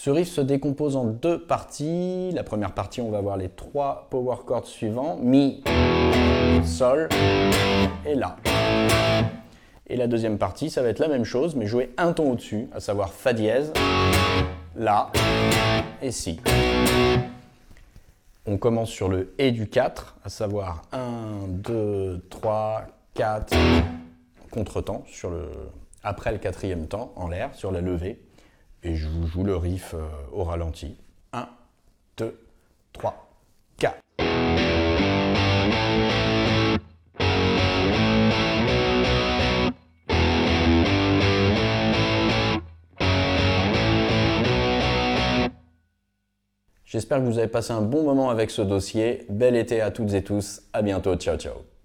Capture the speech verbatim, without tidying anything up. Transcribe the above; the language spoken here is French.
Ce riff se décompose en deux parties. La première partie, on va voir les trois power chords suivants. Mi, Sol et La. Et la deuxième partie, ça va être la même chose, mais jouer un ton au-dessus, à savoir Fa dièse, La et Si. On commence sur le Et du quatre, à savoir un, deux, trois, quatre, contretemps, sur le, après le quatrième temps, en l'air, sur la levée. Et je vous joue le riff euh, au ralenti. un, deux, trois, quatre. J'espère que vous avez passé un bon moment avec ce dossier. Bel été à toutes et tous. À bientôt. Ciao, ciao.